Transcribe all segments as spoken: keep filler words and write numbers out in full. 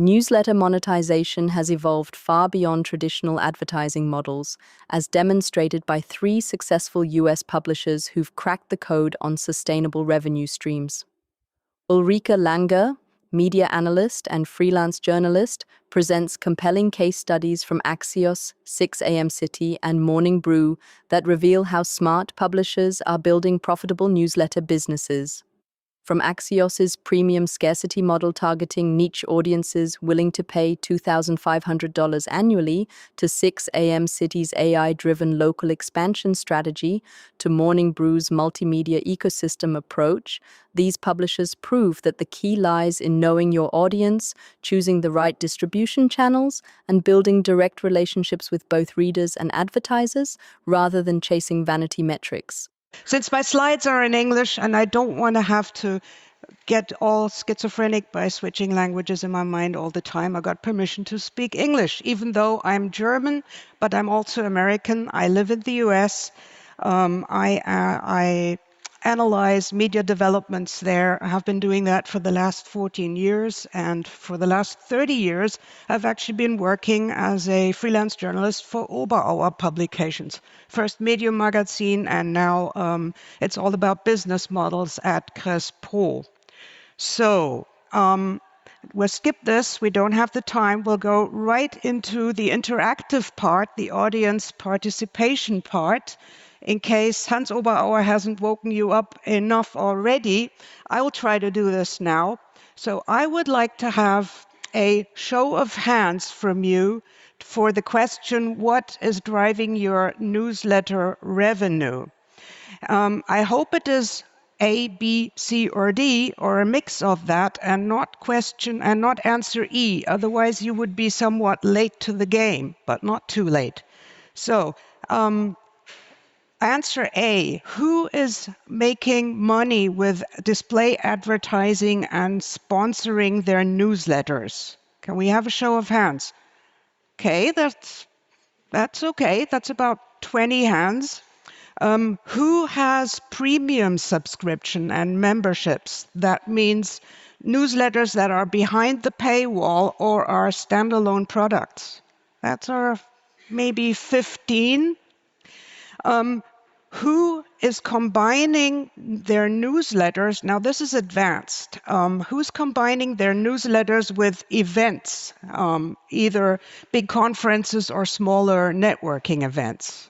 Newsletter monetization has evolved far beyond traditional advertising models, as demonstrated by three successful U S publishers who've cracked the code on sustainable revenue streams. Ulrike Langer, media analyst and freelance journalist, presents compelling case studies from Axios, six A M City, and Morning Brew that reveal how smart publishers are building profitable newsletter businesses. From Axios's premium scarcity model targeting niche audiences willing to pay two thousand five hundred dollars annually to six A M City's A I-driven local expansion strategy to Morning Brew's multimedia ecosystem approach, these publishers prove that the key lies in knowing your audience, choosing the right distribution channels, and building direct relationships with both readers and advertisers rather than chasing vanity metrics. Since my slides are in English and I don't want to have to get all schizophrenic by switching languages in my mind all the time, I got permission to speak English, even though I'm German, but I'm also American. I live in the U S. Um, I, uh, I analyze media developments there. I have been doing that for the last fourteen years, and for the last thirty years, I've actually been working as a freelance journalist for Oberauer Publications. First Medium Magazine, and now um, it's all about business models at Crespro. So um, we'll skip this. We don't have the time. We'll go right into the interactive part, the audience participation part. In case Hans Oberauer hasn't woken you up enough already, I will try to do this now. So I would like to have a show of hands from you for the question, what is driving your newsletter revenue? Um, I hope it is A, B, C, or D, or a mix of that, and not question and not answer E. Otherwise, you would be somewhat late to the game, but not too late. So, um, answer A, who is making money with display advertising and sponsoring their newsletters? Can we have a show of hands? Okay, that's, that's okay. That's about twenty hands. Um, who has premium subscription and memberships? That means newsletters that are behind the paywall or are standalone products. That's our maybe fifteen. Um, who is combining their newsletters? Now, this is advanced. Um, who's combining their newsletters with events, um, either big conferences or smaller networking events?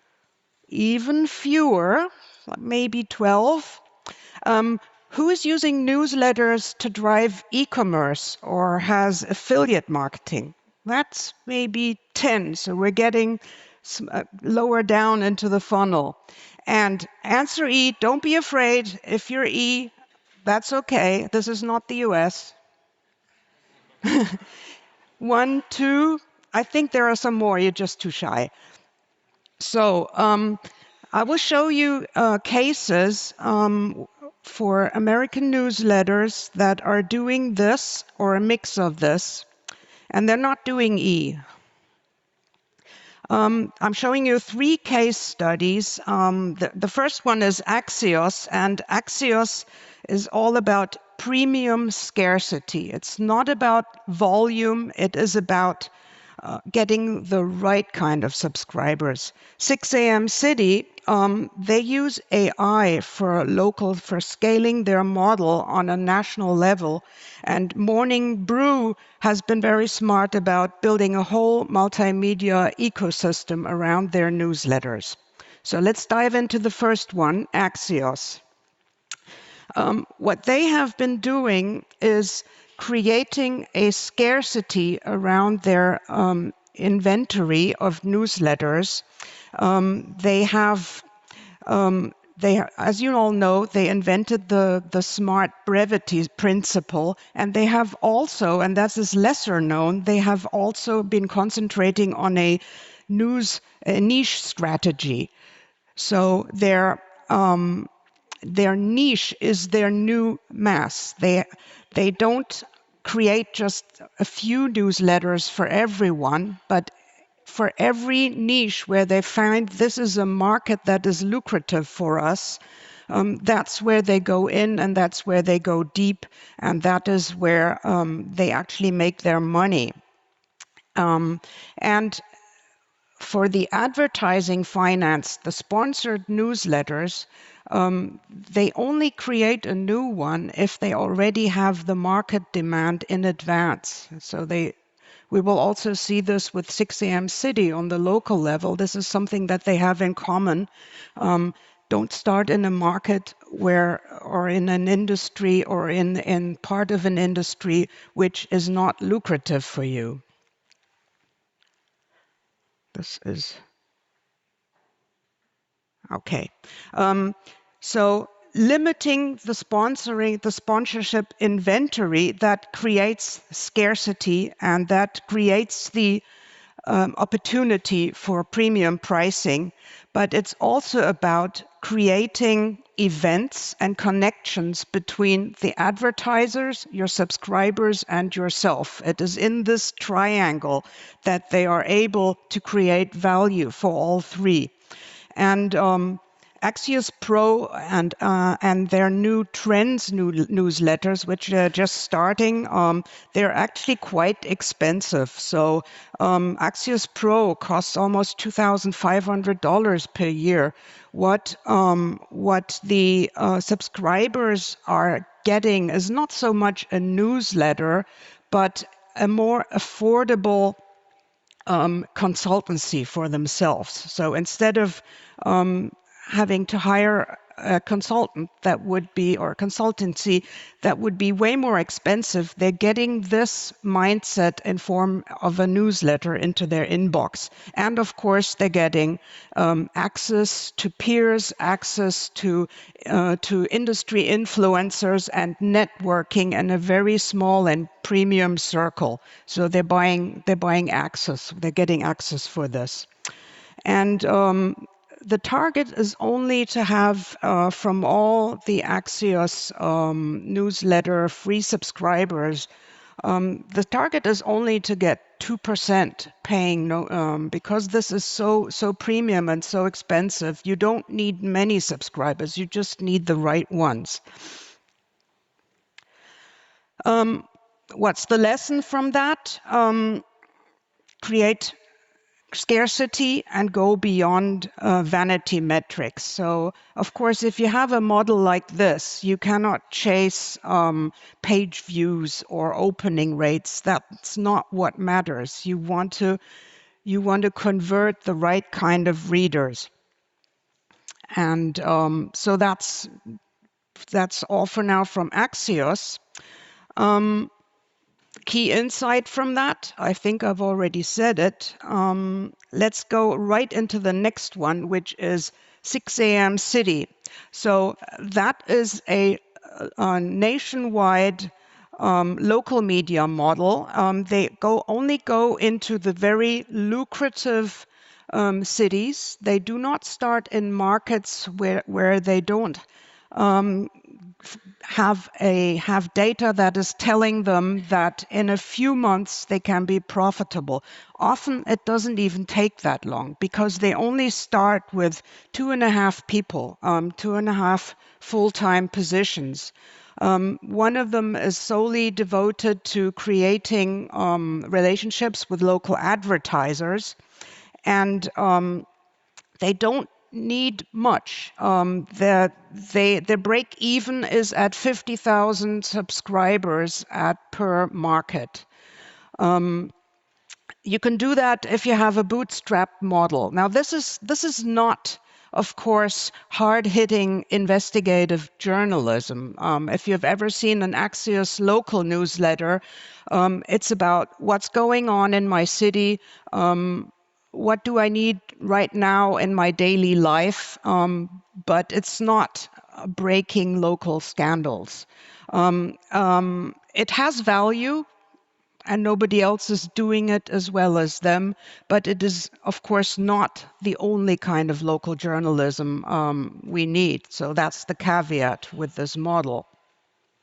Even fewer, maybe twelve. Um, who is using newsletters to drive e-commerce or has affiliate marketing? That's maybe ten, so we're getting some, uh, lower down into the funnel. And answer E, don't be afraid. If you're E, that's okay. This is not the U S. One, two, I think there are some more, you're just too shy. So um, I will show you uh, cases um, for American newsletters that are doing this or a mix of this, and they're not doing E. Um, I'm showing you three case studies. Um, the, the first one is Axios, and Axios is all about premium scarcity. It's not about volume, it is about uh, getting the right kind of subscribers. six A M City, um, they use A I for local, for scaling their model on a national level. And Morning Brew has been very smart about building a whole multimedia ecosystem around their newsletters. So let's dive into the first one, Axios. Um, what they have been doing is creating a scarcity around their um, inventory of newsletters. Um, they have, um, they, as you all know, they invented the, the smart brevity principle, and they have also, and that is lesser known, they have also been concentrating on a news a niche strategy. So their um, their niche is their new mass. They they don't create just a few newsletters for everyone, but for every niche where they find this is a market that is lucrative for us, um, that's where they go in and that's where they go deep, and that is where um, they actually make their money. Um, and for the advertising finance, the sponsored newsletters, um, they only create a new one if they already have the market demand in advance. So they, we will also see this with six A M City on the local level. This is something that they have in common. Um, don't start in a market where, or in an industry, or in, in part of an industry which is not lucrative for you. This is okay. Um, so limiting the sponsoring, the sponsorship inventory, that creates scarcity and that creates the um, opportunity for premium pricing. But it's also about creating events and connections between the advertisers, your subscribers, and yourself. It is in this triangle that they are able to create value for all three. And um, Axios Pro and uh, and their new trends new newsletters, which are just starting, um, they're actually quite expensive. So um, Axios Pro costs almost two thousand five hundred dollars per year. What um, what the uh, subscribers are getting is not so much a newsletter, but a more affordable Um, consultancy for themselves. So instead of um, having to hire a consultant that would be, or a consultancy that would be way more expensive, they're getting this mindset in form of a newsletter into their inbox. And of course, they're getting um, access to peers, access to uh, to industry influencers and networking in a very small and premium circle. So they're buying they're buying access. They're getting access for this. And um, the target is only to have uh, from all the Axios um, newsletter free subscribers, um, the target is only to get two percent paying, no, um, because this is so so premium and so expensive. You don't need many subscribers, you just need the right ones. Um, what's the lesson from that? Um, create scarcity and go beyond uh, vanity metrics. So, of course, if you have a model like this, you cannot chase um, page views or opening rates. That's not what matters. You want to you want to convert the right kind of readers. And um, so that's that's all for now from Axios. Um, Key insight from that, I think I've already said it. Um, let's go right into the next one, which is six A M City. So that is a, a nationwide um, local media model. Um, they go only go into the very lucrative um, cities. They do not start in markets where where they don't um, have a have data that is telling them that in a few months they can be profitable. Often it doesn't even take that long because they only start with two and a half people, um, two and a half full-time positions. Um, one of them is solely devoted to creating um, relationships with local advertisers, and um, they don't need much. Um, their, they, their break even is at fifty thousand subscribers at per market. Um, you can do that if you have a bootstrap model. Now, this is this is not, of course, hard-hitting investigative journalism. Um, if you've ever seen an Axios local newsletter, um, it's about what's going on in my city. Um, what do I need right now in my daily life? Um, but it's not breaking local scandals. Um, um, it has value, and nobody else is doing it as well as them, but it is, of course, not the only kind of local journalism um, we need. So that's the caveat with this model.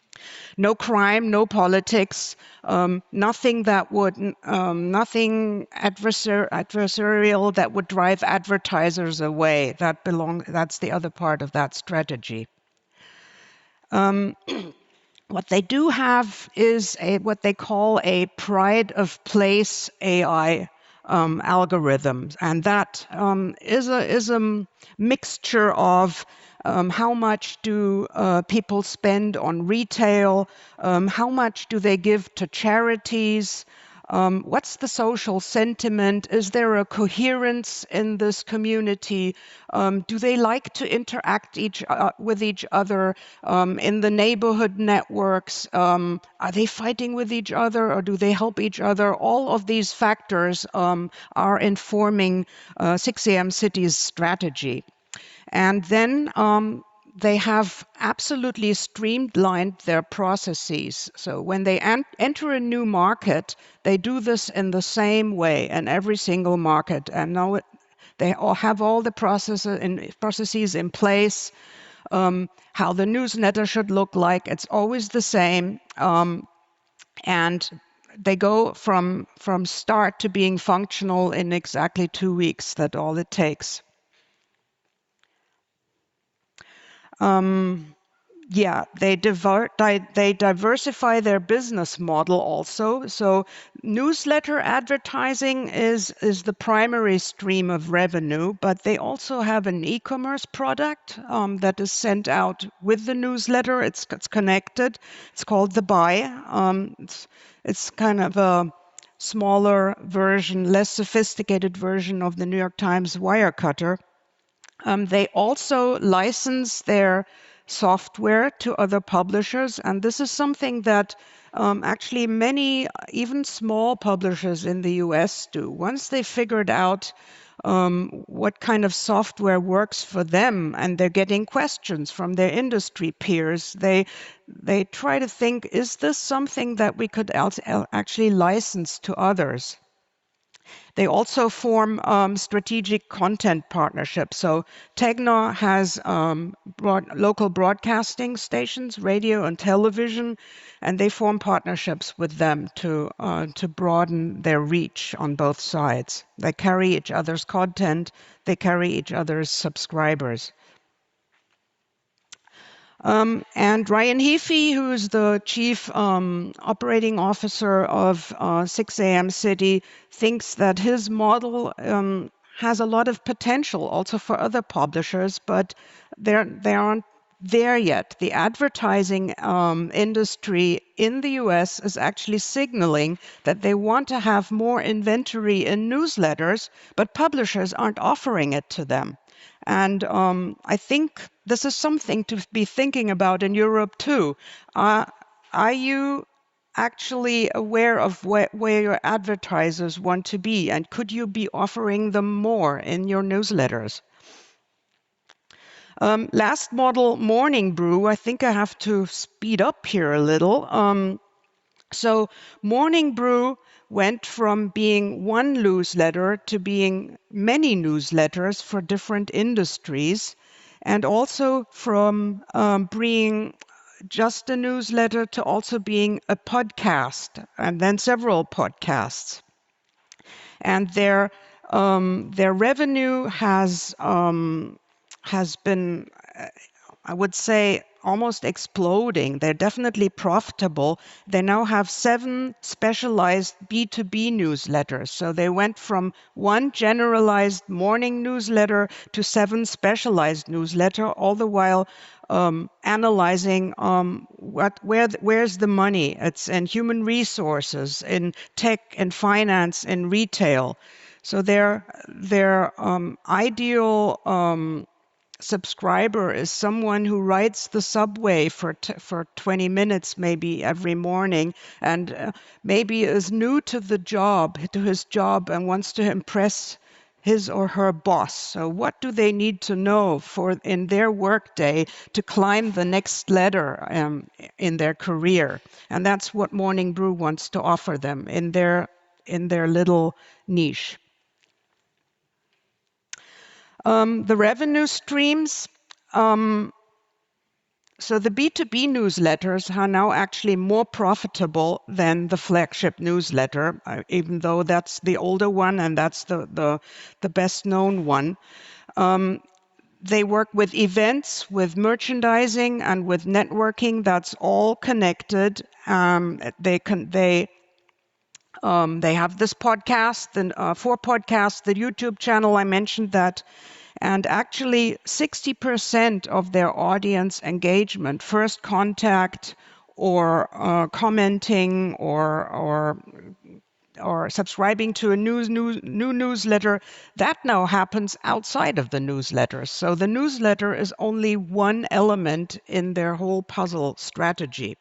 No crime, no politics, um, nothing that would, um, nothing adversar adversarial that would drive advertisers away. That belong. That's the other part of that strategy. Um, what they do have is a, what they call a pride of place A I um, algorithms, and that um, is a is a mixture of um, how much do uh, people spend on retail, um, how much do they give to charities, um, what's the social sentiment? Is there a coherence in this community? Um, do they like to interact each uh, with each other um, in the neighborhood networks? Um, are they fighting with each other, or do they help each other? All of these factors um, are informing uh, six A M City's strategy. And then um, they have absolutely streamlined their processes. So when they en enter a new market, they do this in the same way in every single market. And now it, they all have all the processes in, processes in place, um, how the newsletter should look like. It's always the same. Um, and they go from, from start to being functional in exactly two weeks. That's all it takes. Um, yeah, they, divert, di they diversify their business model also. So newsletter advertising is, is the primary stream of revenue, but they also have an e-commerce product um, that is sent out with the newsletter. It's, it's connected. It's called The Buy. Um, it's, it's kind of a smaller version, less sophisticated version of the New York Times Wirecutter. Um, they also license their software to other publishers, and this is something that um, actually many, even small publishers in the U S do. Once they figured out um, what kind of software works for them, and they're getting questions from their industry peers, they they try to think, is this something that we could actually license to others? They also form um, strategic content partnerships. So Tegna has um, broad, local broadcasting stations, radio and television, and they form partnerships with them to, uh, to broaden their reach on both sides. They carry each other's content, they carry each other's subscribers. Um, and Ryan Heafy, who's the chief um, operating officer of uh, six A M City, thinks that his model um, has a lot of potential also for other publishers, but they're, they aren't there yet. The advertising um, industry in the U S is actually signaling that they want to have more inventory in newsletters, but publishers aren't offering it to them. And um, I think this is something to be thinking about in Europe too. Uh, are you actually aware of where, where your advertisers want to be? And could you be offering them more in your newsletters? Um, last model, Morning Brew, I think I have to speed up here a little. Um, so Morning Brew went from being one newsletter to being many newsletters for different industries, and also from um, being just a newsletter to also being a podcast, and then several podcasts. And their um, their revenue has um, has been, I would say, almost exploding. They're definitely profitable. They now have seven specialized B two B newsletters. So they went from one generalized morning newsletter to seven specialized newsletter, all the while um, analyzing um, what, where, where's the money. It's in human resources, in tech, in finance, in retail. So their, their um, ideal um, subscriber is someone who rides the subway for t for twenty minutes maybe every morning, and uh, maybe is new to the job, to his job, and wants to impress his or her boss. So what do they need to know for in their workday to climb the next ladder um, in their career? And that's what Morning Brew wants to offer them in their in their little niche. Um, the revenue streams, um, so the B two B newsletters are now actually more profitable than the flagship newsletter, uh, even though that's the older one and that's the, the, the best known one. Um, they work with events, with merchandising, and with networking. That's all connected. Um, they can they um, they have this podcast, the uh, four podcasts, the YouTube channel. I mentioned that. And actually, sixty percent of their audience engagement, first contact or uh, commenting or, or, or subscribing to a news, new, new newsletter, that now happens outside of the newsletter. So the newsletter is only one element in their whole puzzle strategy.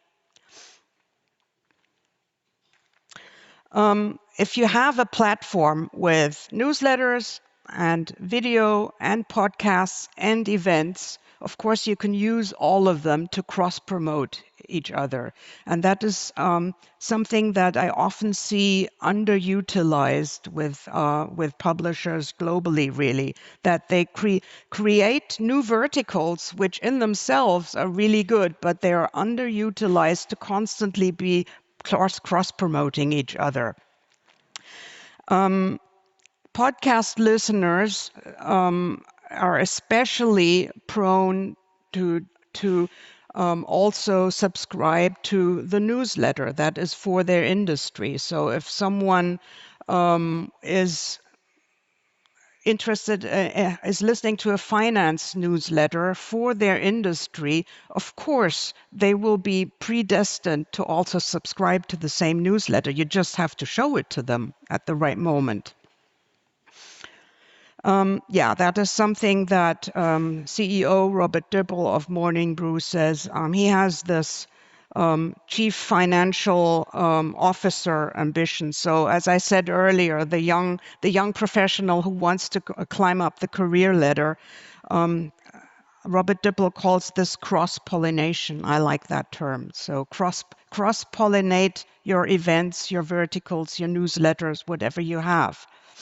Um, if you have a platform with newsletters and video and podcasts and events, of course, you can use all of them to cross-promote each other. And that is um, something that I often see underutilized with, uh, with publishers globally, really, that they cre- create new verticals, which in themselves are really good, but they are underutilized to constantly be cross cross promoting each other. Um, podcast listeners um, are especially prone to to um, also subscribe to the newsletter that is for their industry. So if someone um, is interested uh, is listening to a finance newsletter for their industry, of course, they will be predestined to also subscribe to the same newsletter. You just have to show it to them at the right moment. Um, yeah, that is something that um, C E O Robert Dibble of Morning Brew says. Um, he has this Um, chief financial um, officer ambition. So, as I said earlier, the young the young professional who wants to climb up the career ladder, um, Robert Dibble calls this cross-pollination. I like that term. So, cross cross-pollinate your events, your verticals, your newsletters, whatever you have.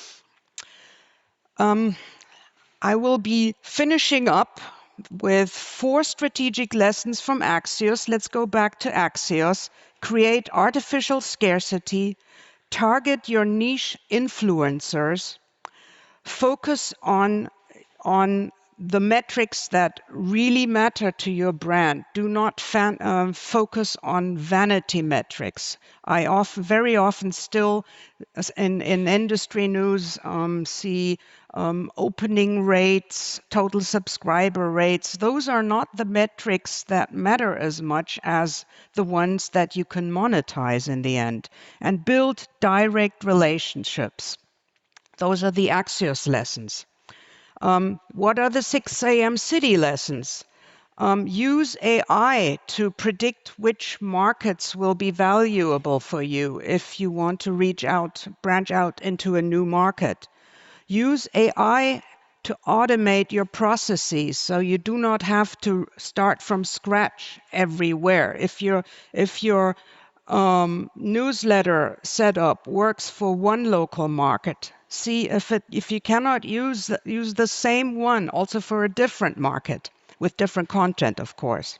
Um, I will be finishing up with four strategic lessons from Axios. Let's go back to Axios. Create artificial scarcity, target your niche influencers, focus on, on the metrics that really matter to your brand. Do not fan, uh, focus on vanity metrics. I often, very often still in, in industry news um, see um, opening rates, total subscriber rates. Those are not the metrics that matter as much as the ones that you can monetize in the end. And build direct relationships. Those are the Axios lessons. Um, what are the six A M City lessons? Um, use A I to predict which markets will be valuable for you if you want to reach out, branch out into a new market. Use A I to automate your processes so you do not have to start from scratch everywhere. If your if your um, newsletter setup works for one local market, see if it if you cannot use use the same one also for a different market with different content, of course.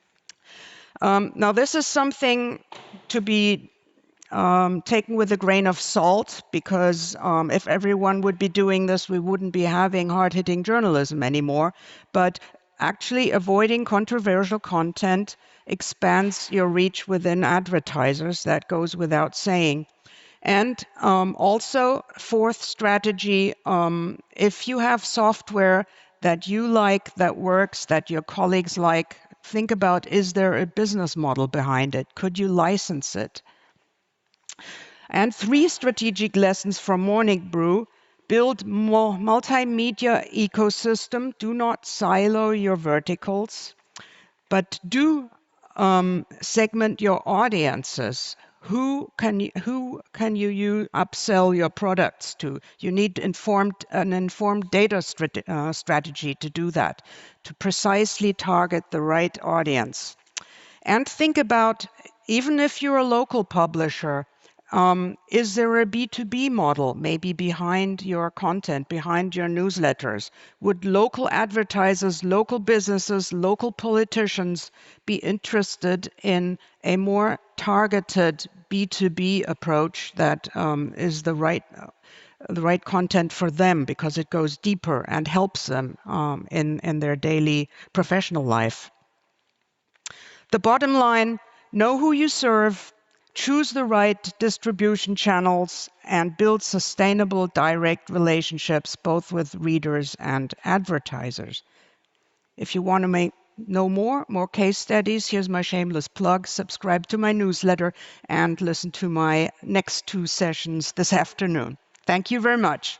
Um, now, this is something to be um, taken with a grain of salt, because um, if everyone would be doing this, we wouldn't be having hard-hitting journalism anymore. But actually, avoiding controversial content expands your reach within advertisers. That goes without saying. And um, also, fourth strategy, um, if you have software that you like, that works, that your colleagues like, think about, is there a business model behind it? Could you license it? And three strategic lessons from Morning Brew. Build more multimedia ecosystem. Do not silo your verticals, but do um, segment your audiences. Who can you, who can you, you upsell your products to? You need informed, an informed data strate uh, strategy to do that, to precisely target the right audience. And think about, even if you're a local publisher, Um, is there a B two B model maybe behind your content, behind your newsletters? Would local advertisers, local businesses, local politicians be interested in a more targeted B two B approach that um, is the right the right content for them because it goes deeper and helps them um, in, in their daily professional life? The bottom line, know who you serve, choose the right distribution channels, and build sustainable direct relationships both with readers and advertisers. If you want to make know more, more case studies, here's my shameless plug. Subscribe to my newsletter and listen to my next two sessions this afternoon. Thank you very much.